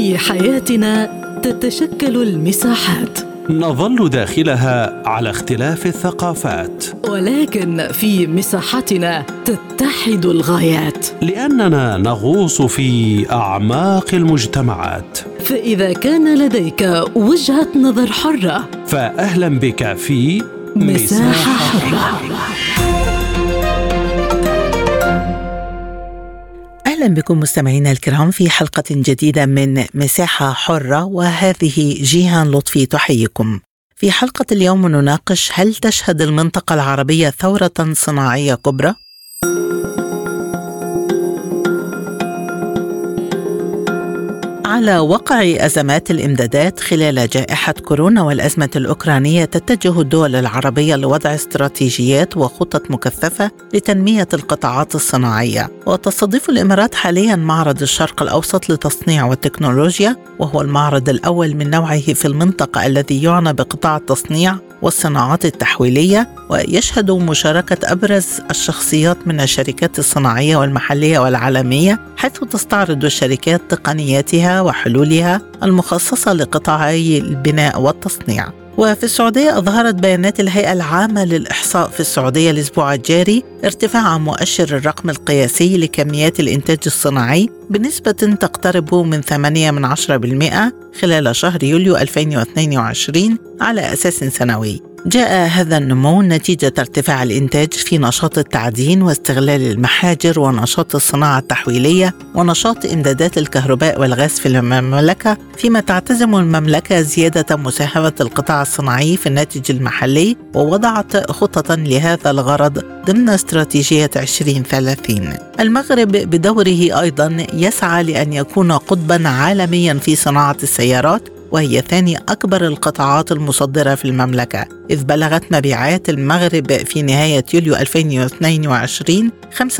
في حياتنا تتشكل المساحات، نظل داخلها على اختلاف الثقافات، ولكن في مساحتنا تتحد الغايات، لأننا نغوص في أعماق المجتمعات. فإذا كان لديك وجهة نظر حرة، فأهلا بك في مساحة حرة. أهلا بكم مستمعينا الكرام في حلقة جديدة من مساحة حرة، وهذه جيهان لطفي تحييكم. في حلقة اليوم نناقش: هل تشهد المنطقة العربية ثورة صناعية كبرى؟ على وقع أزمات الإمدادات خلال جائحة كورونا والأزمة الأوكرانية، تتجه الدول العربية لوضع استراتيجيات وخطط مكثفة لتنمية القطاعات الصناعية. وتستضيف الإمارات حالياً معرض الشرق الأوسط للتصنيع والتكنولوجيا، وهو المعرض الأول من نوعه في المنطقة الذي يعنى بقطاع التصنيع والصناعات التحويلية، ويشهد مشاركة أبرز الشخصيات من الشركات الصناعية والمحلية والعالمية، حيث تستعرض الشركات تقنياتها وحلولها المخصصة لقطاعي البناء والتصنيع. وفي السعودية أظهرت بيانات الهيئة العامة للإحصاء في السعودية الأسبوع الجاري ارتفاع مؤشر الرقم القياسي لكميات الإنتاج الصناعي بنسبة تقترب من 8% خلال شهر يوليو 2022 على أساس سنوي. جاء هذا النمو نتيجة ارتفاع الإنتاج في نشاط التعدين واستغلال المحاجر ونشاط الصناعة التحويلية ونشاط إمدادات الكهرباء والغاز في المملكة، فيما تعتزم المملكة زيادة مساهمة القطاع الصناعي في الناتج المحلي، ووضعت خططا لهذا الغرض ضمن استراتيجية 2030. المغرب بدوره أيضا يسعى لأن يكون قطبا عالميا في صناعة السيارات، وهي ثاني أكبر القطاعات المصدرة في المملكة، إذ بلغت مبيعات المغرب في نهاية يوليو 2022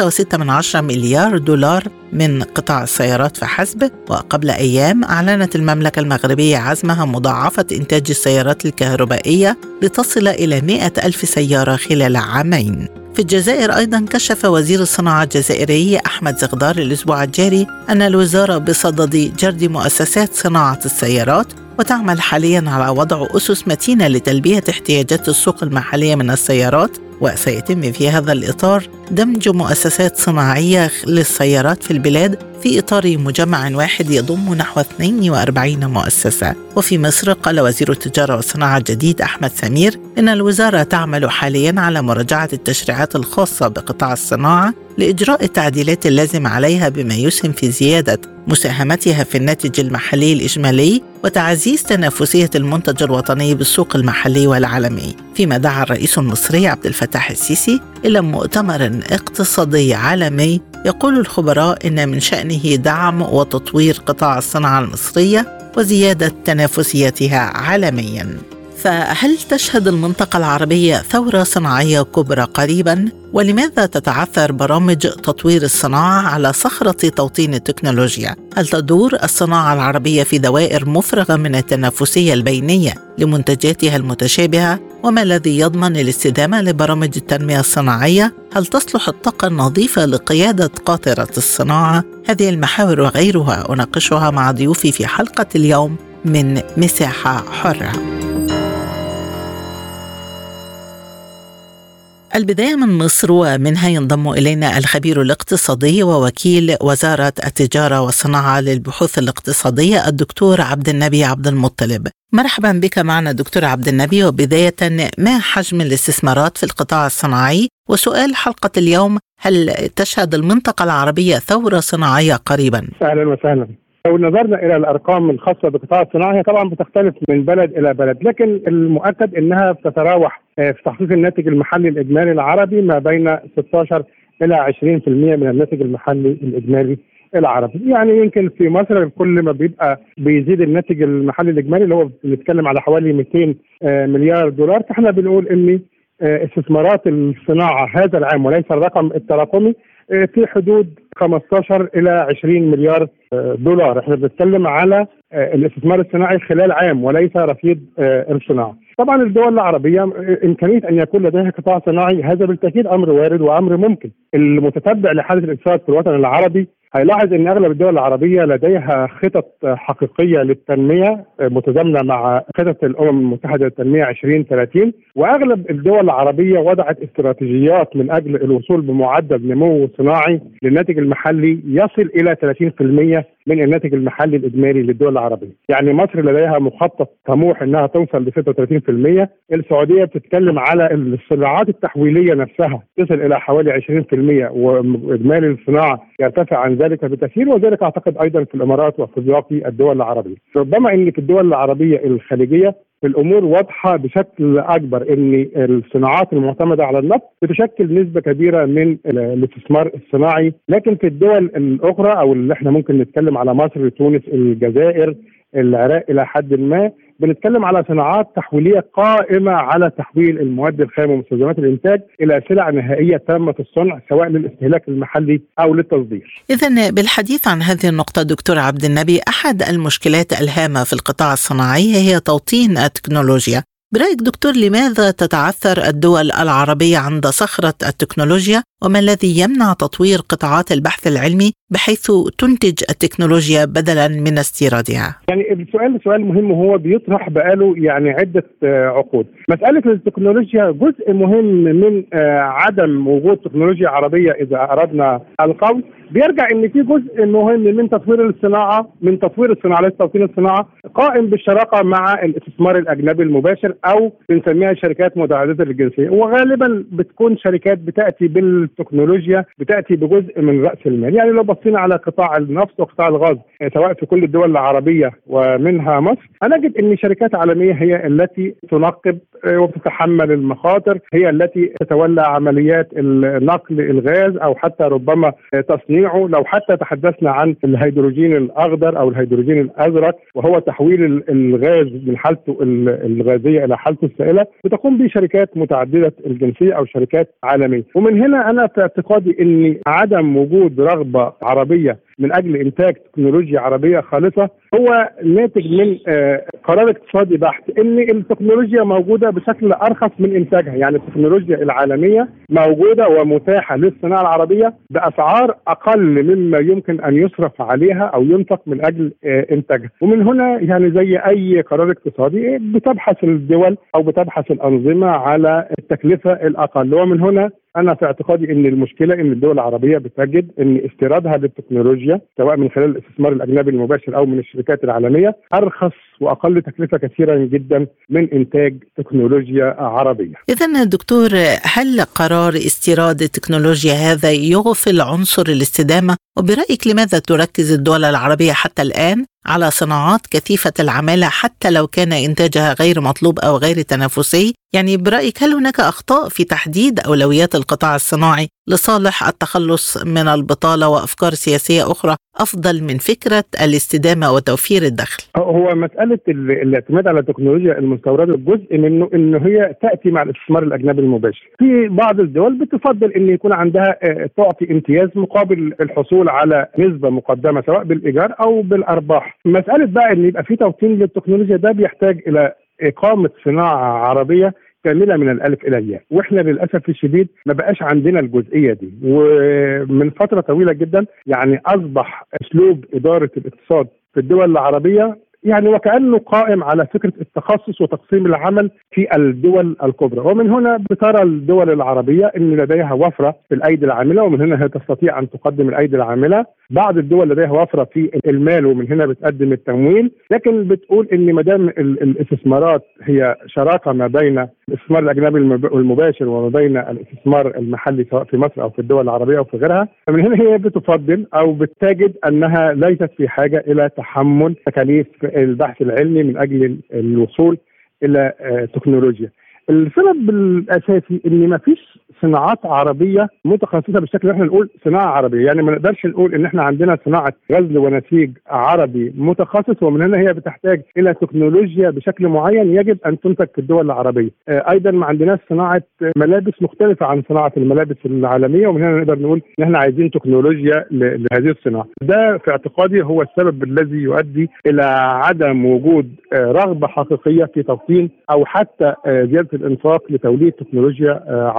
5.6 مليار دولار من قطاع السيارات فحسب. وقبل أيام أعلنت المملكة المغربية عزمها مضاعفة إنتاج السيارات الكهربائية لتصل إلى 100,000 سيارة خلال عامين. في الجزائر أيضا كشف وزير الصناعة الجزائري أحمد زغدار الأسبوع الجاري أن الوزارة بصدد جرد مؤسسات صناعة السيارات، وتعمل حاليا على وضع أسس متينة لتلبية احتياجات السوق المحلية من السيارات. وسيتم في هذا الإطار دمج مؤسسات صناعية للسيارات في البلاد في إطار مجمع واحد يضم نحو 42 مؤسسة. وفي مصر قال وزير التجارة والصناعة الجديد أحمد سمير إن الوزارة تعمل حاليا على مراجعة التشريعات الخاصة بقطاع الصناعة لإجراء التعديلات اللازمة عليها، بما يسهم في زيادة مساهمتها في الناتج المحلي الإجمالي وتعزيز تنافسية المنتج الوطني بالسوق المحلي والعالمي. فيما دعا الرئيس المصري عبد الفتاح السيسي إلى مؤتمر اقتصادي عالمي يقول الخبراء إن من شأنه دعم وتطوير قطاع الصناعة المصرية وزيادة تنافسيتها عالميا. فهل تشهد المنطقة العربية ثورة صناعية كبرى قريبا؟ ولماذا تتعثر برامج تطوير الصناعة على صخرة توطين التكنولوجيا؟ هل تدور الصناعة العربية في دوائر مفرغة من التنافسية البينية لمنتجاتها المتشابهة؟ وما الذي يضمن الاستدامة لبرامج التنمية الصناعية؟ هل تصلح الطاقة النظيفة لقيادة قاطرة الصناعة؟ هذه المحاور وغيرها أناقشها مع ضيوفي في حلقة اليوم من مساحة حرة. البداية من مصر، ومنها ينضم إلينا الخبير الاقتصادي ووكيل وزارة التجارة والصناعة للبحوث الاقتصادية الدكتور عبد النبي عبد المطلب. مرحبا بك معنا دكتور عبد النبي. وبداية، ما حجم الاستثمارات في القطاع الصناعي؟ وسؤال حلقة اليوم: هل تشهد المنطقة العربية ثورة صناعية قريبا؟ أهلا وسهلا. لو نظرنا إلى الأرقام الخاصة بالقطاع الصناعي هي طبعا بتختلف من بلد إلى بلد، لكن المؤكد أنها بتتراوح في تحقيق الناتج المحلي الإجمالي العربي ما بين 16 إلى 20% من الناتج المحلي الإجمالي العربي. يعني يمكن في مصر كل ما بيبقى بيزيد الناتج المحلي الإجمالي اللي هو بنتكلم على حوالي 200 مليار دولار، فاحنا بنقول إن استثمارات الصناعة هذا العام وليس الرقم التراكمي في حدود 15 إلى 20 مليار دولار. احنا بنتكلم على الاستثمار الصناعي خلال عام وليس رصيد الصناعة. طبعا الدول العربية إمكانية أن يكون لديها قطاع صناعي هذا بالتأكيد أمر وارد وأمر ممكن. المتتبع لحالة الاقتصاد في الوطن العربي هيلاحظ ان اغلب الدول العربيه لديها خطط حقيقيه للتنميه متزامنه مع خطط الامم المتحده للتنميه 2030، واغلب الدول العربيه وضعت استراتيجيات من اجل الوصول بمعدل نمو صناعي للناتج المحلي يصل الى 30% من الناتج المحلي الاجمالي للدول العربيه. يعني مصر لديها مخطط طموح انها توصل ل 36%، السعوديه بتتكلم على الصناعات التحويليه نفسها تصل الى حوالي 20%، واجمالي الصناعه يرتفع عن ذلك بكثير، وذلك اعتقد ايضا في الامارات وفي باقي الدول العربيه. ربما ان في الدول العربيه الخليجيه الامور واضحه بشكل اكبر، ان الصناعات المعتمده على النفط بتشكل نسبه كبيره من الاستثمار الصناعي، لكن في الدول الاخرى او اللي احنا ممكن نتكلم على مصر، تونس، الجزائر، العراق الى حد ما، بنتكلم على صناعات تحويليه قائمه على تحويل المواد الخام ومستلزمات الانتاج الى سلع نهائيه تامه الصنع سواء للاستهلاك المحلي او للتصدير. إذن بالحديث عن هذه النقطة دكتور عبد النبي، أحد المشكلات الهامة في القطاع الصناعي هي توطين التكنولوجيا. برأيك دكتور، لماذا تتعثر الدول العربية عند صخرة التكنولوجيا، وما الذي يمنع تطوير قطاعات البحث العلمي بحيث تنتج التكنولوجيا بدلا من استيرادها؟ يعني السؤال سؤال مهم، وهو بيطرح بقاله يعني عدة عقود. مسألة التكنولوجيا جزء مهم من عدم وجود تكنولوجيا عربية إذا أردنا القول، بيرجع ان في جزء مهم من تطوير الصناعه، من تطوير الصناعه لتوطين الصناعه، قائم بالشراكه مع الاستثمار الاجنبي المباشر او بنسميها شركات متعدده الجنسيه، وغالبا بتكون شركات بتاتي بالتكنولوجيا، بتاتي بجزء من راس المال. يعني لو بصينا على قطاع النفط وقطاع الغاز سواء في كل الدول العربيه ومنها مصر، هنجد ان شركات عالميه هي التي تنقب وتتحمل المخاطر، هي التي تتولى عمليات نقل الغاز او حتى ربما تصنيعه. لو حتى تحدثنا عن الهيدروجين الاخضر او الهيدروجين الازرق، وهو تحويل الغاز من حالته الغازيه الى حالته السائله، بتقوم به شركات متعدده الجنسيه او شركات عالميه. ومن هنا انا في اعتقادي ان عدم وجود رغبه عربيه من اجل انتاج تكنولوجيا عربيه خالصه هو ناتج من قرار اقتصادي بحت، ان التكنولوجيا موجوده بشكل ارخص من انتاجها. يعني التكنولوجيا العالميه موجوده ومتاحه للصناعه العربيه باسعار اقل مما يمكن ان يصرف عليها او ينفق من اجل انتاجها. ومن هنا يعني زي اي قرار اقتصادي بتبحث الدول او بتبحث الانظمه على التكلفه الاقل. ومن هنا أنا في اعتقادي أن المشكلة أن الدول العربية بتجد أن استيرادها للتكنولوجيا سواء من خلال الاستثمار الأجنبي المباشر أو من الشركات العالمية أرخص وأقل تكلفة كثيرا جدا من إنتاج تكنولوجيا عربية. إذن دكتور، هل قرار استيراد التكنولوجيا هذا يغفل عنصر الاستدامة؟ وبرأيك لماذا تركز الدول العربية حتى الآن على صناعات كثيفة العمالة حتى لو كان إنتاجها غير مطلوب أو غير تنافسي؟ يعني برأيك هل هناك أخطاء في تحديد أولويات القطاع الصناعي لصالح التخلص من البطالة وأفكار سياسية أخرى أفضل من فكرة الاستدامة وتوفير الدخل؟ هو مسألة الاعتماد على التكنولوجيا المستوردة جزء منه إنه هي تأتي مع الاستثمار الأجنبي المباشر. في بعض الدول بتفضل إن يكون عندها تعطي امتياز مقابل الحصول على نسبة مقدمة سواء بالإيجار أو بالأرباح. مسألة بقى إن يبقى في توطين للتكنولوجيا ده بيحتاج إلى إقامة صناعة عربية كاملة من الألف إلى الياء، وإحنا للأسف الشديد ما بقاش عندنا الجزئية دي. ومن فترة طويلة جدا يعني أصبح أسلوب إدارة الاقتصاد في الدول العربية يعني وكأنه قائم على فكرة التخصص وتقسيم العمل في الدول الكبرى. ومن هنا بترى الدول العربية أن لديها وفرة في الأيدي العاملة، ومن هنا هي تستطيع أن تقدم الأيدي العاملة. بعض الدول لديها وفرة في المال، ومن هنا بتقدم التمويل، لكن بتقول أن ما دام الاستثمارات هي شراكة ما بين الاستثمار الأجنبي المباشر وما بين الاستثمار المحلي سواء في مصر أو في الدول العربية أو في غيرها، فمن هنا هي بتفضل أو بتجد أنها ليست في حاجة إلى تحمل تكاليف البحث العلمي من أجل الوصول إلى تكنولوجيا. السبب الأساسي إن ما فيش صناعات عربية متخصصة بالشكل اللي احنا نقول صناعة عربية. يعني ما نقدرش نقول إن احنا عندنا صناعة غزل ونسيج عربي متخصص، ومن هنا هي بتحتاج إلى تكنولوجيا بشكل معين يجب أن تنتج في الدول العربية. أيضا ما عندناش صناعة ملابس مختلفة عن صناعة الملابس العالمية، ومن هنا نقدر نقول إن احنا عايزين تكنولوجيا لهذه الصناعة. ده في اعتقادي هو السبب الذي يؤدي إلى عدم وجود رغبة حقيقية في توطين أو حتى زيادة الإنفاق لتوليد تكنولوجيا عربية.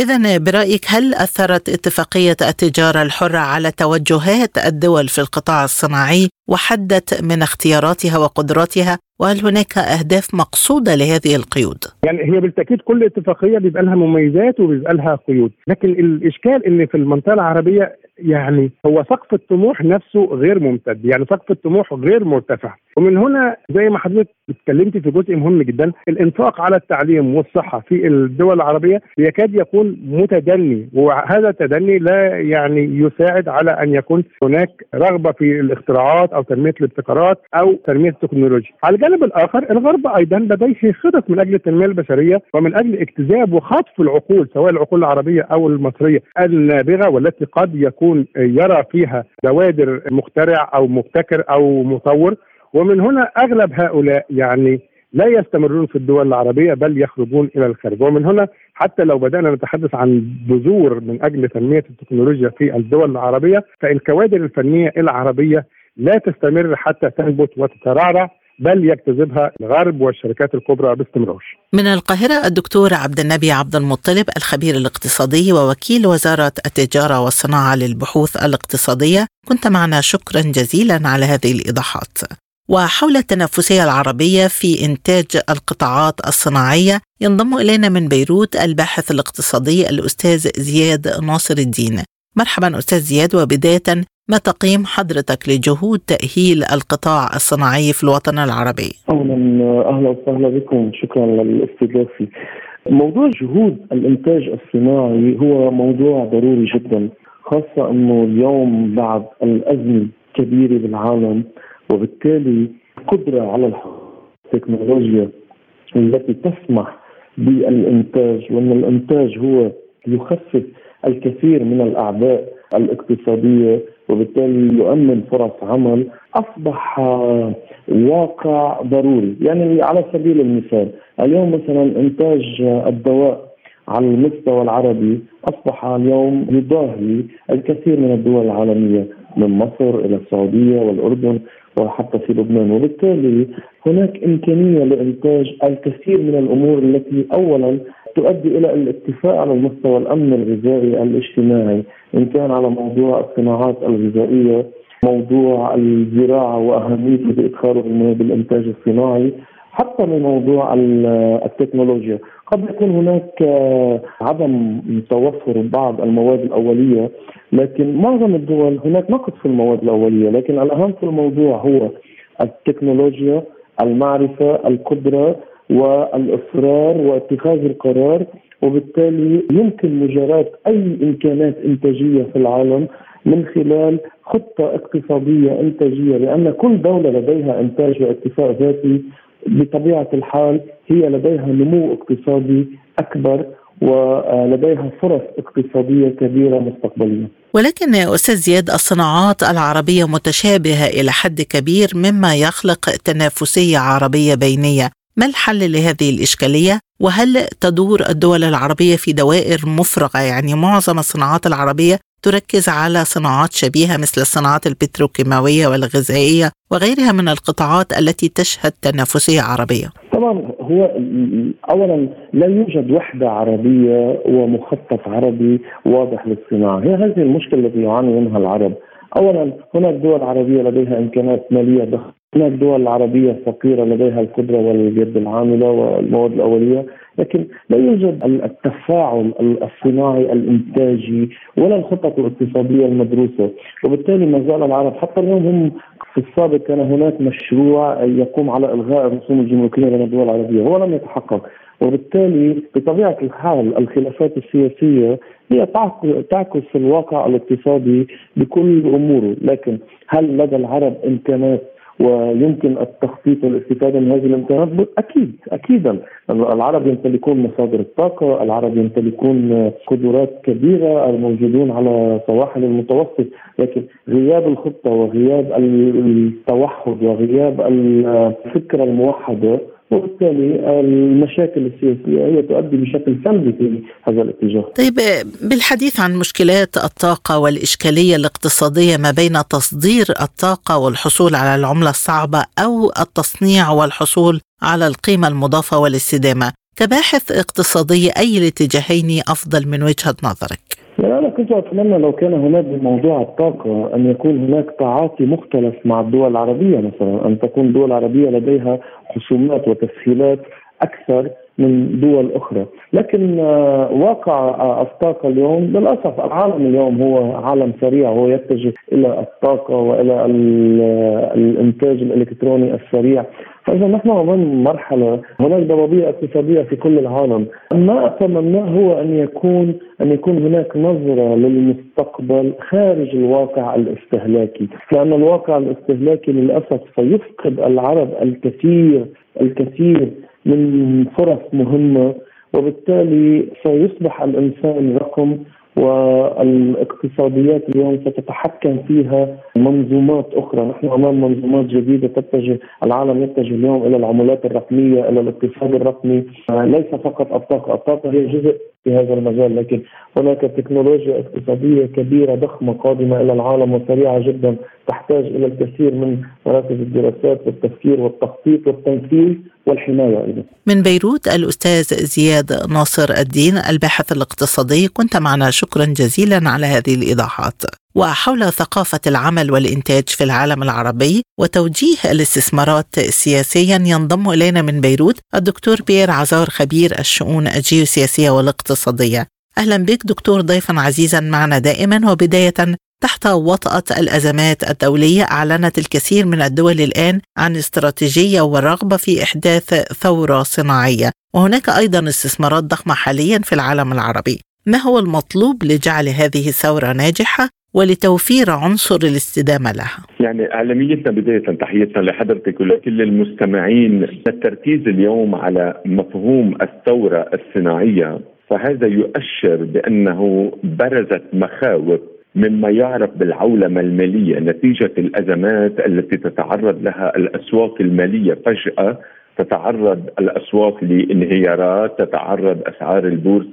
إذن برأيك هل أثرت اتفاقية التجارة الحرة على توجهات الدول في القطاع الصناعي وحدت من اختياراتها وقدراتها؟ وهل هناك أهداف مقصودة لهذه القيود؟ يعني هي بالتأكيد كل اتفاقية بيبقى لها مميزات وبيبقى لها قيود، لكن الإشكال إن في المنطقة العربية يعني هو سقف الطموح نفسه غير ممتد، يعني سقف الطموح غير مرتفع. ومن هنا زي ما حضرتك اتكلمتي في جزء مهم جدا، الانفاق على التعليم والصحة في الدول العربية يكاد يكون متدني، وهذا التدني لا يعني يساعد على أن يكون هناك رغبة في الاختراعات أو تنمية الابتكارات أو تنمية التكنولوجيا. على الجانب الآخر الغرب أيضا لديه خطط من أجل التنمية البشرية ومن أجل اجتذاب وخطف العقول، سواء العقول العربية أو المصرية النابغة، والتي قد يكون يرى فيها بوادر مخترع أو مبتكر أو مطور. ومن هنا أغلب هؤلاء يعني لا يستمرون في الدول العربية بل يخرجون إلى الخارج. ومن هنا حتى لو بدأنا نتحدث عن بذور من أجل تنمية التكنولوجيا في الدول العربية، فالكوادر الفنية العربية لا تستمر حتى تنبت وتترعرع، بل يجتذبها الغرب والشركات الكبرى باستمرار. من القاهرة الدكتور عبد النبي عبد المطلب، الخبير الاقتصادي ووكيل وزارة التجارة والصناعة للبحوث الاقتصادية، كنت معنا، شكرا جزيلا على هذه الإيضاحات. وحول التنافسية العربية في إنتاج القطاعات الصناعية ينضم إلينا من بيروت الباحث الاقتصادي الأستاذ زياد ناصر الدين. مرحبا أستاذ زياد، وبداية ما تقييم حضرتك لجهود تأهيل القطاع الصناعي في الوطن العربي؟ أهلا وسهلا بكم، شكرا للاستضافة. موضوع جهود الإنتاج الصناعي هو موضوع ضروري جدا، خاصة أنه اليوم بعد الأزمة الكبيرة بالعالم، وبالتالي القدرة على التكنولوجيا التي تسمح بالإنتاج، وأن الإنتاج هو يخفف الكثير من الأعباء الاقتصادية وبالتالي يؤمن فرص عمل، أصبح واقع ضروري. يعني على سبيل المثال اليوم مثلا إنتاج الدواء على المستوى العربي أصبح اليوم يضاهي الكثير من الدول العالمية، من مصر إلى السعودية والأردن وحتى في لبنان، وبالتالي هناك إمكانية لإنتاج الكثير من الأمور التي أولا تؤدي إلى الاتفاق على المستوى الأمن الغذائي الاجتماعي، إن كان على موضوع الصناعات الغذائية، موضوع الزراعة وأهميته بإدخاله بالإنتاج الصناعي، حتى من موضوع التكنولوجيا. قد يكون هناك عدم توفر بعض المواد الأولية، لكن معظم الدول هناك نقص في المواد الأولية، لكن الأهم في الموضوع هو التكنولوجيا، المعرفة، القدرة والإصرار واتخاذ القرار، وبالتالي يمكن مجاراة أي إمكانات إنتاجية في العالم من خلال خطة اقتصادية إنتاجية، لأن كل دولة لديها إنتاج واكتفاء ذاتي بطبيعة الحال هي لديها نمو اقتصادي أكبر ولديها فرص اقتصادية كبيرة مستقبلية. ولكن يا أستاذ زياد، الصناعات العربية متشابهة إلى حد كبير مما يخلق تنافسية عربية بينية. ما الحل لهذه الإشكالية؟ وهل تدور الدول العربية في دوائر مفرغة؟ يعني معظم الصناعات العربية تركز على صناعات شبيهة مثل الصناعات البتروكيماوية والغذائية وغيرها من القطاعات التي تشهد تنافسية عربية. طبعا هو أولا لا يوجد وحدة عربية ومخطط عربي واضح للصناعة، هي هذه المشكلة التي يعاني منها العرب. أولا هناك دول عربية لديها إمكانات مالية ضخمة، هناك دول عربية فقيرة لديها القدرة واليد العاملة والمواد الأولية، لكن لا يوجد التفاعل الصناعي الإنتاجي ولا الخطط الاقتصادية المدروسة، وبالتالي ما زال العرب حتى اليوم هم في السابق كان هناك مشروع يقوم على إلغاء الرسوم الجمركية بين الدول العربية، هو لم يتحقق، وبالتالي بطبيعة الحال الخلافات السياسية هي تعكس الواقع الاقتصادي بكل أموره. لكن هل لدى العرب إمكانات ويمكن التخطيط والاستفادة من هذه الامكانات؟ أكيدا العرب يمتلكون مصادر الطاقة، العرب يمتلكون قدرات كبيرة، الموجودون على سواحل المتوسط، لكن غياب الخطة وغياب التوحد وغياب الفكرة الموحدة وبالتالي المشاكل السياسية هي تؤدي بشكل سلبي في هذا الاتجاه. طيب، بالحديث عن مشكلات الطاقة والإشكالية الاقتصادية ما بين تصدير الطاقة والحصول على العملة الصعبة أو التصنيع والحصول على القيمة المضافة والاستدامة، كباحث اقتصادي أي الاتجاهين أفضل من وجهة نظرك؟ أنا كنت أتمنى لو كان هناك بموضوع الطاقة أن يكون هناك تعاطي مختلف مع الدول العربية، مثلا أن تكون الدول العربية لديها خصومات وتسهيلات أكثر من دول أخرى. لكن واقع الطاقة اليوم للأسف، العالم اليوم هو عالم سريع، هو يتجه إلى الطاقة وإلى الإنتاج الإلكتروني السريع. فإذا نحن أمام مرحلة هناك ضبابية اقتصادية في كل العالم. ما أتمناه هو أن يكون هناك نظرة للمستقبل خارج الواقع الاستهلاكي، لأن الواقع الاستهلاكي للأسف سيفقد العرب الكثير من فرص مهمة، وبالتالي سيصبح الإنسان رقم، والاقتصاديات اليوم ستتحكم فيها منظومات أخرى. نحن أمام منظومات جديدة العالم يتجه اليوم إلى العملات الرقمية، إلى الاقتصاد الرقمي. ليس فقط الطاقة هي جزء في هذا المجال، لكن هناك تكنولوجيا اقتصادية كبيرة ضخمة قادمة إلى العالم وسريعة جدا، تحتاج إلى الكثير من مراكز الدراسات والتفكير والتخطيط والتنفيذ والحماية أيضا. من بيروت الأستاذ زياد ناصر الدين الباحث الاقتصادي، كنت معنا، شكرا جزيلا على هذه الإيضاحات. وحول ثقافة العمل والإنتاج في العالم العربي وتوجيه الاستثمارات سياسيا ينضم إلينا من بيروت الدكتور بيير عزار، خبير الشؤون الجيوسياسية والاقتصادية. أهلا بك دكتور، ضيفا عزيزا معنا دائما. وبداية، تحت وطأة الأزمات الدولية أعلنت الكثير من الدول الآن عن استراتيجية والرغبة في إحداث ثورة صناعية، وهناك أيضا استثمارات ضخمة حاليا في العالم العربي. ما هو المطلوب لجعل هذه الثورة ناجحة ولتوفير عنصر الاستدامة لها؟ يعني أعلاميتنا بداية تحياتنا لحضرتك ولكل المستمعين. التركيز اليوم على مفهوم الثورة الصناعية، فهذا يؤشر بأنه برزت مخاوف مما يعرف بالعولمة المالية نتيجة الأزمات التي تتعرض لها الأسواق المالية. فجأة تتعرض الأسواق لانهيارات، تتعرض أسعار البورصة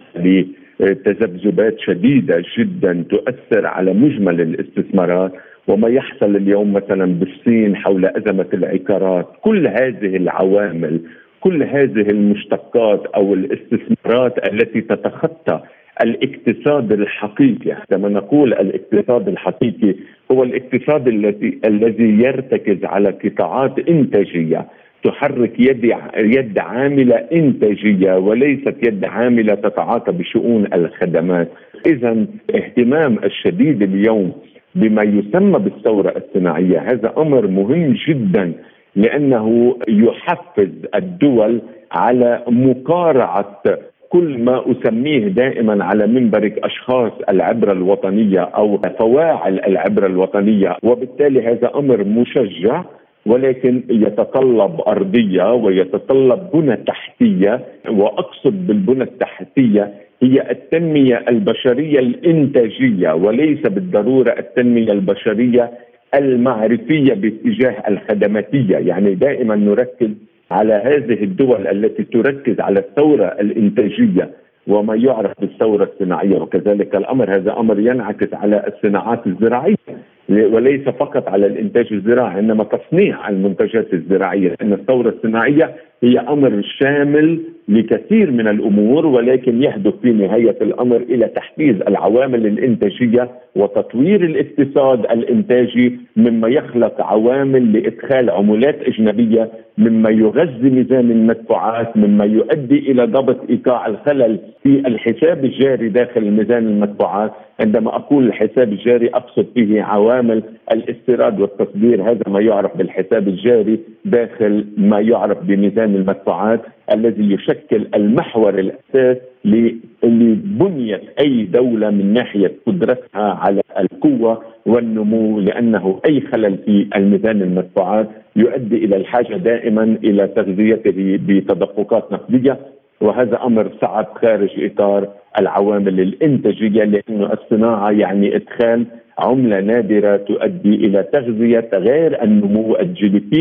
لتذبذبات شديدة جدا تؤثر على مجمل الاستثمارات. وما يحصل اليوم مثلا بالصين حول أزمة العقارات، كل هذه العوامل، كل هذه المشتقات أو الاستثمارات التي تتخطى الاقتصاد الحقيقي. عندما نقول الاقتصاد الحقيقي هو الاقتصاد الذي يرتكز على قطاعات إنتاجية تحرك يد عاملة إنتاجية وليست يد عاملة تتعاطى بشؤون الخدمات. إذن اهتمام الشديد اليوم بما يسمى بالثورة الصناعية هذا أمر مهم جدا، لأنه يحفز الدول على مقارعة كل ما أسميه دائما على منبرك أشخاص العبرة الوطنية أو فواعل العبرة الوطنية. وبالتالي هذا أمر مشجع، ولكن يتطلب أرضية ويتطلب بنى تحتية. وأقصد بالبنى التحتية هي التنمية البشرية الإنتاجية، وليس بالضرورة التنمية البشرية المعرفية باتجاه الخدماتية. يعني دائما نركز على هذه الدول التي تركز على الثورة الإنتاجية وما يعرف بالثورة الصناعية، وكذلك الأمر هذا أمر ينعكس على الصناعات الزراعية وليس فقط على الإنتاج الزراعي، إنما تصنيع المنتجات الزراعية. لأن الثورة الصناعية هي أمر شامل لكثير من الأمور، ولكن يهدف في نهاية الأمر إلى تحفيز العوامل الإنتاجية وتطوير الاقتصاد الإنتاجي، مما يخلق عوامل لإدخال عملات أجنبية، مما يغذي ميزان المدفوعات، مما يؤدي إلى ضبط إيقاع الخلل في الحساب الجاري داخل ميزان المدفوعات. عندما أقول الحساب الجاري أقصد فيه عوامل الاستيراد والتصدير، هذا ما يعرف بالحساب الجاري داخل ما يعرف بميزان المدفوعات، الذي يشكل المحور الأساس لبنية أي دولة من ناحية قدرتها على القوة والنمو، لأنه أي خلل في الميزان المدفوعات يؤدي إلى الحاجة دائما إلى تغذيته بتدفقات نقدية، وهذا أمر صعب خارج إطار العوامل الإنتاجية، لأن الصناعة يعني إدخال عملة نادرة تؤدي إلى تغذية غير النمو الجي دي بي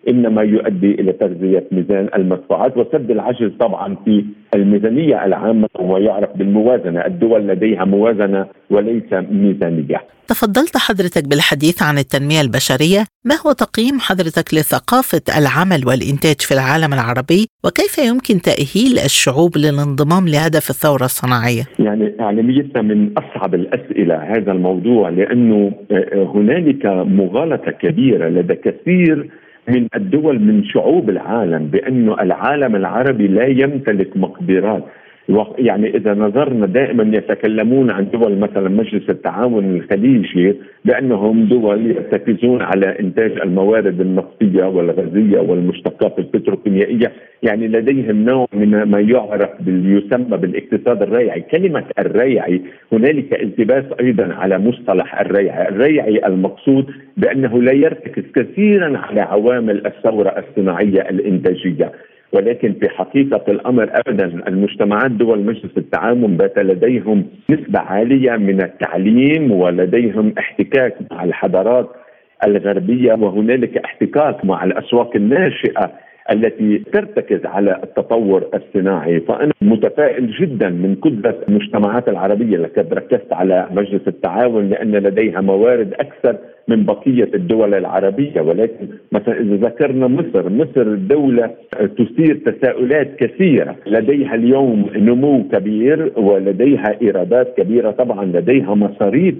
إنما يؤدي إلى تغذية ميزان المدفوعات وسد العجز طبعا في الميزانية العامة، وما يعرف بالموازنة. الدول لديها موازنة وليس ميزانية. تفضلت حضرتك بالحديث عن التنمية البشرية، ما هو تقييم حضرتك لثقافة العمل والإنتاج في العالم العربي، وكيف يمكن تأهيل الشعوب للانضمام لهدف الثورة الصناعية؟ يعني عالميتنا من أصعب الأسئلة هذا الموضوع، لأنه هنالك مغالطة كبيرة لدى كثير من الدول من شعوب العالم بأنه العالم العربي لا يمتلك مقدرات. يعني إذا نظرنا دائما يتكلمون عن دول مثلا مجلس التعاون الخليجي بأنهم دول يرتكزون على إنتاج الموارد النفطية والغازية والمشتقات البتروكيميائية، يعني لديهم نوع من ما يعرف يسمى بالاقتصاد الريعي. كلمة الريعي هنالك التباس أيضا على مصطلح الريعي. الريعي المقصود بأنه لا يرتكز كثيرا على عوامل الثورة الصناعية الإنتاجية، ولكن في حقيقة الأمر أبدا المجتمعات دول مجلس التعاون بات لديهم نسبة عالية من التعليم ولديهم احتكاك مع الحضارات الغربية، وهنالك احتكاك مع الأسواق الناشئة التي ترتكز على التطور الصناعي. فأنا متفائل جدا من قدرة المجتمعات العربية. لقد ركزت على مجلس التعاون لأن لديها موارد أكثر من بقية الدول العربية، ولكن مثلا إذا ذكرنا مصر دولة تثير تساؤلات كثيرة. لديها اليوم نمو كبير ولديها إيرادات كبيرة، طبعا لديها مصاريف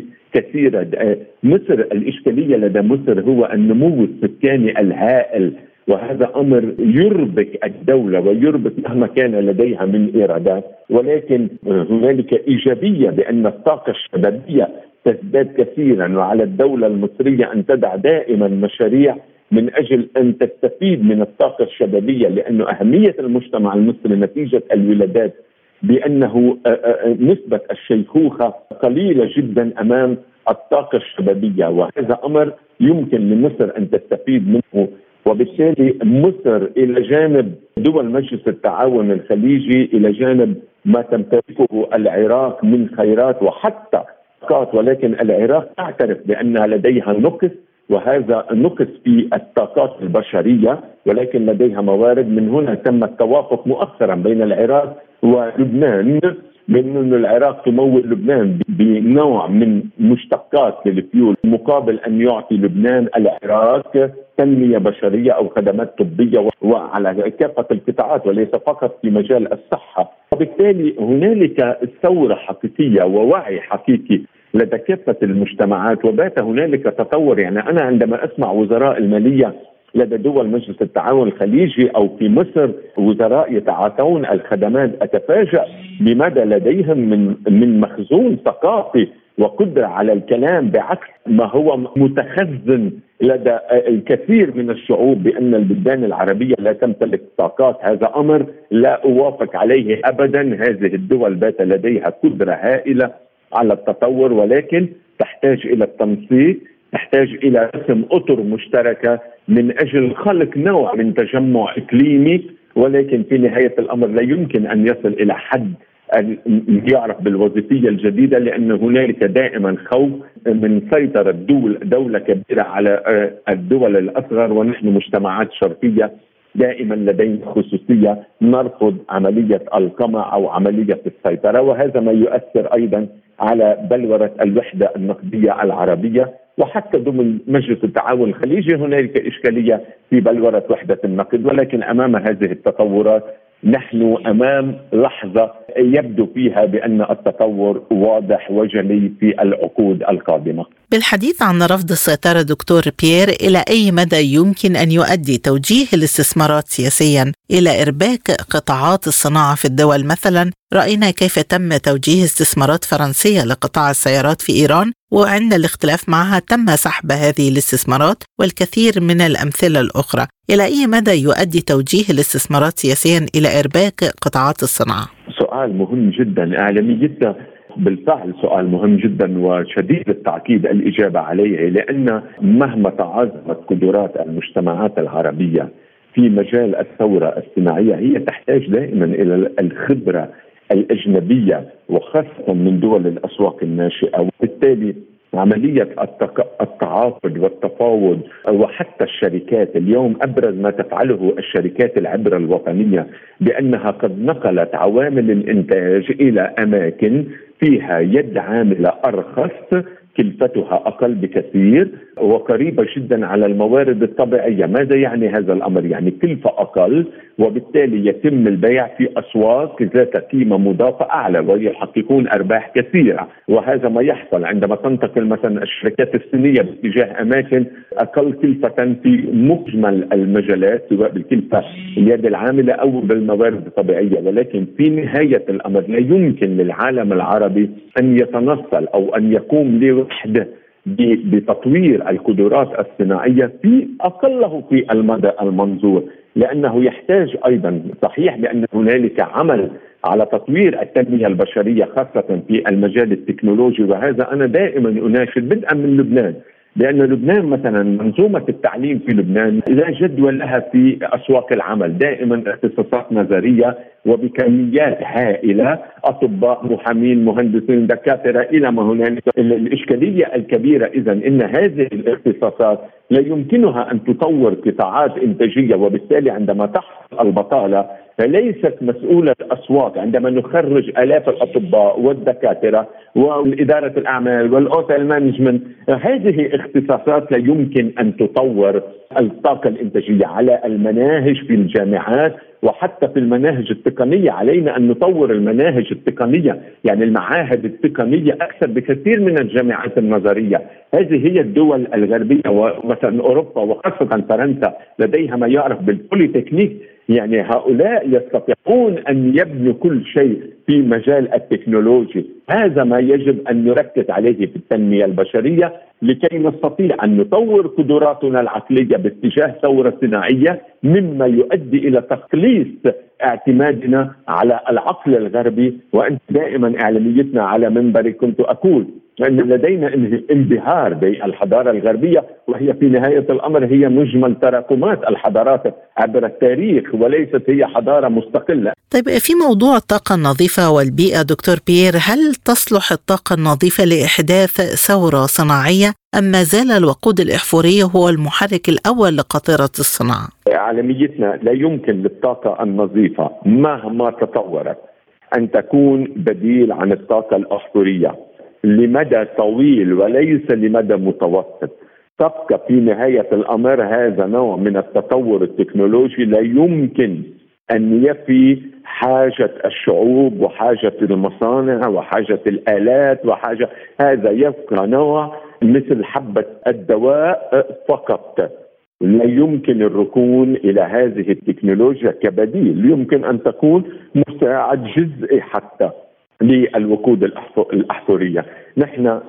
كثيرة. مصر الإشكالية لدى مصر هو النمو السكاني الهائل، وهذا أمر يربك الدولة ويربك مهما كان لديها من إيرادات. ولكن هنالك إيجابية بأن الطاقة الشبابية تزداد كثيرا، وعلى الدولة المصرية أن تدع دائما مشاريع من أجل أن تستفيد من الطاقة الشبابية، لأن أهمية المجتمع المصري نتيجة الولادات بأنه نسبة الشيخوخة قليلة جدا أمام الطاقة الشبابية، وهذا أمر يمكن لمصر أن تستفيد منه. وبالتالي مصر إلى جانب دول مجلس التعاون الخليجي، إلى جانب ما تمتلكه العراق من خيرات وحتى طاقات، ولكن العراق تعترف بأن لديها نقص، وهذا نقص في الطاقات البشرية، ولكن لديها موارد. من هنا تم التوافق مؤخرا بين العراق ولبنان بأن العراق تمول لبنان بنوع من مشتقات للفيول مقابل أن يعطي لبنان العراق تنمية بشرية أو خدمات طبية وعلى كافة القطاعات وليس فقط في مجال الصحة. وبالتالي هنالك ثورة حقيقية ووعي حقيقي لدى كافة المجتمعات، وبات هنالك تطور. يعني أنا عندما أسمع وزراء المالية لدى دول مجلس التعاون الخليجي أو في مصر وزراء يتعاطون الخدمات، أتفاجأ بماذا لديهم من مخزون ثقافي وقدرة على الكلام، بعكس ما هو متخزن لدى الكثير من الشعوب بأن البلدان العربية لا تمتلك طاقات. هذا أمر لا أوافق عليه أبدا. هذه الدول بات لديها قدرة هائلة على التطور، ولكن تحتاج إلى التنسيق، تحتاج إلى رسم أطر مشتركة من أجل خلق نوع من تجمع إقليمي، ولكن في نهاية الأمر لا يمكن أن يصل إلى حد يعرف بالوظيفية الجديدة، لأن هنالك دائما خوف من سيطرة دولة كبيرة على الدول الأصغر، ونحن مجتمعات شرقية دائما لدينا خصوصية، نرفض عملية القمع أو عملية السيطرة، وهذا ما يؤثر أيضا على بلورة الوحدة النقدية العربية. وحتى ضمن مجلس التعاون الخليجي هنالك إشكالية في بلورة وحدة النقد، ولكن أمام هذه التطورات نحن أمام لحظة يبدو فيها بأن التطور واضح وجلي في العقود القادمة. بالحديث عن رفض السيطرة دكتور بيير، إلى أي مدى يمكن أن يؤدي توجيه الاستثمارات سياسيا إلى إرباك قطاعات الصناعة في الدول؟ مثلا رأينا كيف تم توجيه استثمارات فرنسية لقطاع السيارات في إيران، وعند الاختلاف معها تم سحب هذه الاستثمارات، والكثير من الأمثلة الأخرى. إلى أي مدى يؤدي توجيه الاستثمارات سياسيا إلى إرباك قطاعات الصناعة؟ سؤال مهم جدا إعلاميته، بالفعل سؤال مهم جدا وشديد التعقيد الإجابة عليه، لأن مهما تعظمت قدرات المجتمعات العربية في مجال الثورة الصناعية هي تحتاج دائما إلى الخبرة الأجنبية وخاصة من دول الأسواق الناشئة، وبالتالي عملية التعاقد والتفاوض وحتى الشركات اليوم أبرز ما تفعله الشركات العبر الوطنية بأنها قد نقلت عوامل الإنتاج إلى أماكن فيها يد عاملة أرخص، كلفتها أقل بكثير وقريبة جدا على الموارد الطبيعية. ماذا يعني هذا الأمر؟ يعني كلفة أقل، وبالتالي يتم البيع في أسواق ذات قيمة مضافة أعلى ويحققون أرباح كثيرة. وهذا ما يحصل عندما تنتقل مثلا الشركات الصينية باتجاه أماكن أقل كلفة في مجمل المجالات، سواء بالكلفة اليد العاملة أو بالموارد الطبيعية. ولكن في نهاية الأمر لا يمكن للعالم العربي أن يتنصل أو أن يقوم لوحده بتطوير القدرات الصناعية في أقله في المدى المنظور، لأنه يحتاج أيضا، صحيح بأن هنالك عمل على تطوير التنمية البشرية خاصة في المجال التكنولوجي. وهذا أنا دائما أناشد بدءا من لبنان، لأن لبنان مثلا منظومة التعليم في لبنان لا جدول لها في أسواق العمل، دائما اختصاصات نظرية وبكميات هائلة، أطباء، محامين، مهندسين، دكاترة إلى ما هنالك. الإشكالية الكبيرة إذن إن هذه الاختصاصات لا يمكنها أن تطور قطاعات إنتاجية، وبالتالي عندما تحصل البطالة فليست مسؤولة الأسواق. عندما نخرج آلاف الأطباء والدكاترة والإدارة الأعمال والأوتيل مانجمنت، هذه اختصاصات لا يمكن أن تطور الطاقة الإنتاجية على المناهج في الجامعات وحتى في المناهج التقنية. علينا أن نطور المناهج التقنية، يعني المعاهد التقنية أكثر بكثير من الجامعات النظرية. هذه هي الدول الغربية ومثلا أوروبا وخاصة فرنسا لديها ما يعرف بالبوليتكنيك، يعني هؤلاء يستطيعون أن يبنوا كل شيء في مجال التكنولوجي. هذا ما يجب أن نركز عليه في التنمية البشرية لكي نستطيع أن نطور قدراتنا العقلية باتجاه ثورة صناعية، مما يؤدي إلى تقليص اعتمادنا على العقل الغربي. وأنت دائما إعلاميتنا على منبري كنت أقول أن لدينا انبهار بالحضارة الغربية، وهي في نهاية الأمر هي مجمل تراكمات الحضارات عبر التاريخ وليست هي حضارة مستقلة. طيب، في موضوع الطاقة النظيفة والبيئة دكتور بيير، هل تصلح الطاقة النظيفة لإحداث ثورة صناعية أم ما زال الوقود الأحفوري هو المحرك الأول لقاطرة الصناعة؟ عالميتنا لا يمكن للطاقة النظيفة مهما تطورت أن تكون بديل عن الطاقة الأحفورية لمدى طويل وليس لمدى متوسط. تبقى في نهاية الأمر هذا نوع من التطور التكنولوجي لا يمكن أن يفي حاجة الشعوب وحاجة المصانع وحاجة الآلات وحاجة، هذا يبقى نوع مثل حبة الدواء فقط. لا يمكن الركون إلى هذه التكنولوجيا كبديل، يمكن أن تكون مساعد جزئي حتى للوقود الأحفورية. نحن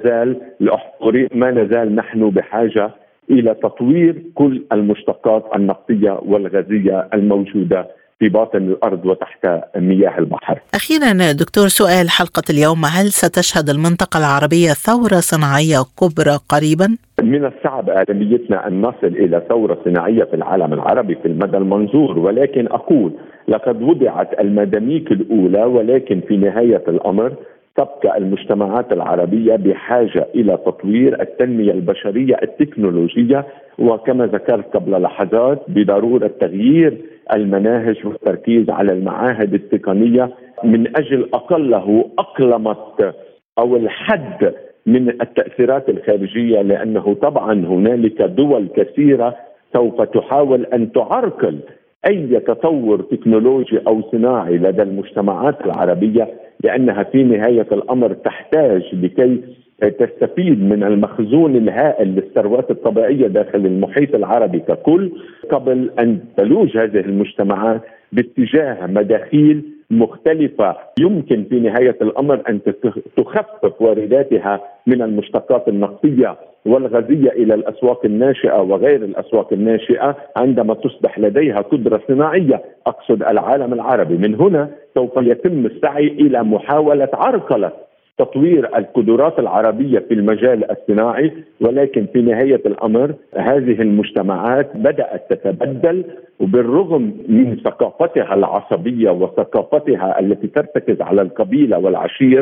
ما نزال نحن بحاجة إلى تطوير كل المشتقات النفطية والغازية الموجودة في باطن الأرض وتحت مياه البحر. أخيرا دكتور، سؤال حلقة اليوم: هل ستشهد المنطقة العربية ثورة صناعية كبرى قريبا؟ من الصعب عالميتنا أن نصل إلى ثورة صناعية في العالم العربي في المدى المنظور، ولكن أقول لقد وضعت المداميك الأولى، ولكن في نهاية الأمر تبقى المجتمعات العربية بحاجة إلى تطوير التنمية البشرية التكنولوجية، وكما ذكرت قبل لحظات بضرورة تغيير المناهج والتركيز على المعاهد التقنية من أجل أقله أقلمة أو الحد من التأثيرات الخارجية، لأنه طبعا هنالك دول كثيرة سوف تحاول أن تعرقل أي تطور تكنولوجي أو صناعي لدى المجتمعات العربية، لأنها في نهاية الأمر تحتاج لكي تستفيد من المخزون الهائل للثروات الطبيعية داخل المحيط العربي ككل، قبل أن تلوج هذه المجتمعات باتجاه مداخيل مختلفة يمكن في نهاية الأمر أن تخفف وارداتها من المشتقات النفطية والغازية إلى الأسواق الناشئة وغير الأسواق الناشئة عندما تصبح لديها قدرة صناعية، أقصد العالم العربي. من هنا سوف يتم السعي إلى محاولة عرقلة تطوير القدرات العربية في المجال الصناعي، ولكن في نهاية الأمر هذه المجتمعات بدأت تتبدل، وبالرغم من ثقافتها العصبية وثقافتها التي ترتكز على القبيلة والعشيرة،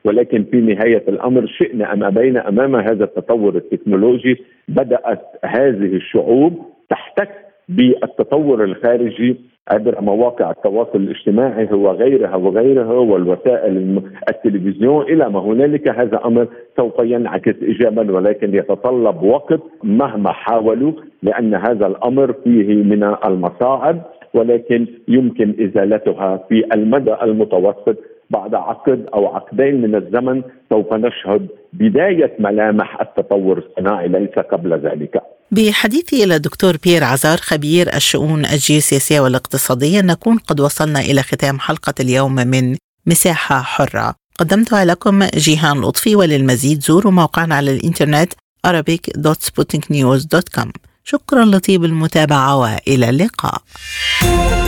ولكن في نهاية الأمر شئنا أم أبينا أمام هذا التطور التكنولوجي بدأت هذه الشعوب تحتك بالتطور الخارجي عبر مواقع التواصل الاجتماعي وغيرها والوسائل التلفزيون إلى ما هنالك. هذا أمر سوف ينعكس إيجابا ولكن يتطلب وقت مهما حاولوا، لأن هذا الأمر فيه من المصاعب ولكن يمكن إزالتها في المدى المتوسط. بعد عقد أو عقدين من الزمن سوف نشهد بداية ملامح التطور الصناعي، ليس قبل ذلك. بحديثي إلى الدكتور بيير عزار خبير الشؤون الجيوسياسية والاقتصادية نكون قد وصلنا إلى ختام حلقة اليوم من مساحة حرة. قدمتها لكم جيهان لطفي، وللمزيد زوروا موقعنا على الإنترنت arabic.sputniknews.com. شكرا لطيب المتابعة وإلى اللقاء.